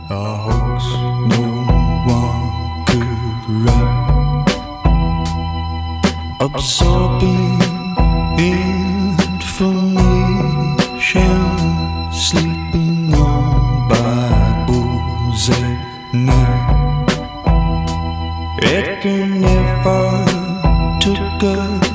a hoax no one could write, absorbing information, sleeping on Bibles at night. Edgar never took a